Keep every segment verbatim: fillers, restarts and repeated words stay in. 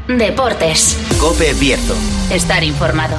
Deportes. COPE Bierzo. Estar informado.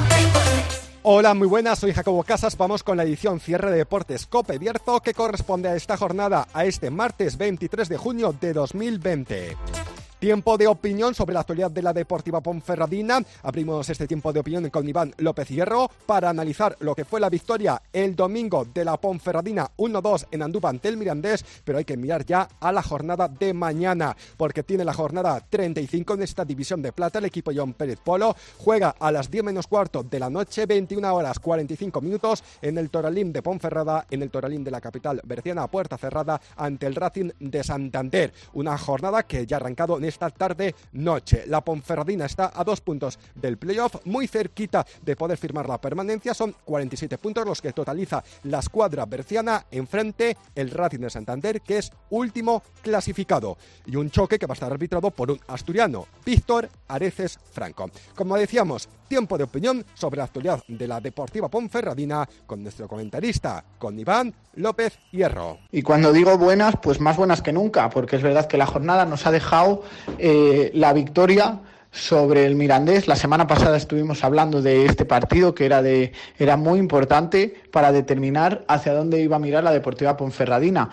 Hola, muy buenas, soy Jacobo Casas, vamos con la edición cierre de Deportes COPE Bierzo que corresponde a esta jornada, a este martes veintitrés de junio de dos mil veinte. Tiempo de opinión sobre la actualidad de la Deportiva Ponferradina. Abrimos este tiempo de opinión con Iván López Hierro para analizar lo que fue la victoria el domingo de la Ponferradina uno dos en Andúba ante el Mirandés, pero hay que mirar ya a la jornada de mañana, porque tiene la jornada treinta y cinco en esta división de plata. El equipo John Pérez Polo juega a las diez menos cuarto de la noche, veintiuna horas cuarenta y cinco minutos, en el Toralín de Ponferrada, en el Toralín de la capital berciana, a puerta cerrada ante el Racing de Santander. Una jornada que ya ha arrancado en esta tarde-noche. La Ponferradina está a dos puntos del playoff, muy cerquita de poder firmar la permanencia. Son cuarenta y siete puntos los que totaliza la escuadra berciana. Enfrente el Racing de Santander, que es último clasificado. Y un choque que va a estar arbitrado por un asturiano, Víctor Areces Franco. Como decíamos, tiempo de opinión sobre la actualidad de la Deportiva Ponferradina con nuestro comentarista, con Iván López Hierro. Y cuando digo buenas, pues más buenas que nunca, porque es verdad que la jornada nos ha dejado eh, la victoria sobre el Mirandés. La semana pasada estuvimos hablando de este partido que era, de, era muy importante para determinar hacia dónde iba a mirar la Deportiva Ponferradina.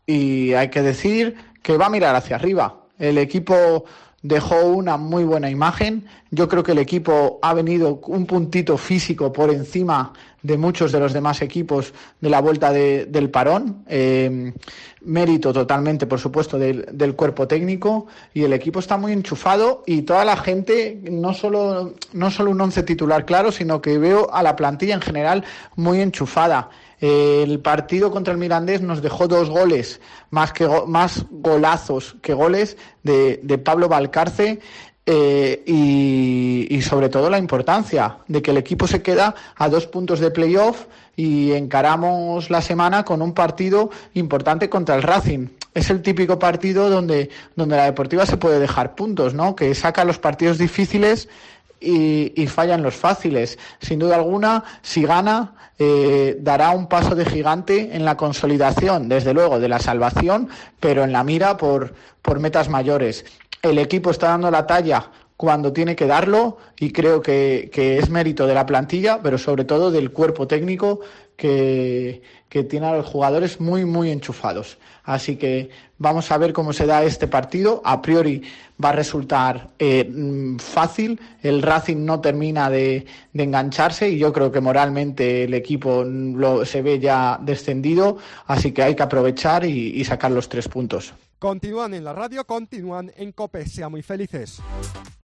Y hay que decir que va a mirar hacia arriba. El equipo dejó una muy buena imagen. Yo creo que el equipo ha venido un puntito físico por encima de muchos de los demás equipos de la vuelta de, del parón. Eh, mérito totalmente, por supuesto, del, del cuerpo técnico, y el equipo está muy enchufado, y toda la gente, no solo, no solo un once titular claro, sino que veo a la plantilla en general muy enchufada. El partido contra el Mirandés nos dejó dos goles, más que go- más golazos que goles de, de Pablo Valcarce, eh, y, y sobre todo la importancia de que el equipo se queda a dos puntos de playoff y encaramos la semana con un partido importante contra el Racing. Es el típico partido donde, donde la Deportiva se puede dejar puntos, ¿no? Que saca los partidos difíciles y, y fallan los fáciles. Sin duda alguna, si gana, eh, dará un paso de gigante en la consolidación, desde luego, de la salvación, pero en la mira por, por metas mayores. El equipo está dando la talla cuando tiene que darlo, y creo que, que es mérito de la plantilla, pero sobre todo del cuerpo técnico que, que tiene a los jugadores muy, muy enchufados. Así que vamos a ver cómo se da este partido. A priori va a resultar eh, fácil. El Racing no termina de, de engancharse, y yo creo que moralmente el equipo lo, se ve ya descendido, así que hay que aprovechar y, y sacar los tres puntos. Continúan en la radio, continúan en COPE. Sean muy felices.